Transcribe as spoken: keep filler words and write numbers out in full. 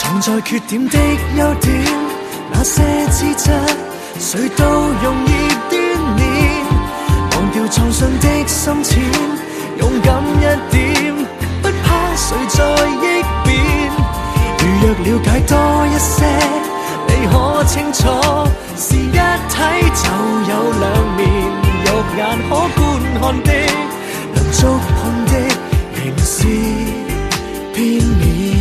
藏在缺點的優點，那些資質，誰都容易鍛鍊。忘掉創傷的深淺，勇敢一點，不怕誰在憶辯。如若了解多一些，你可清楚，是一體就有兩面，肉眼可觀看的，能觸碰的，仍是片面。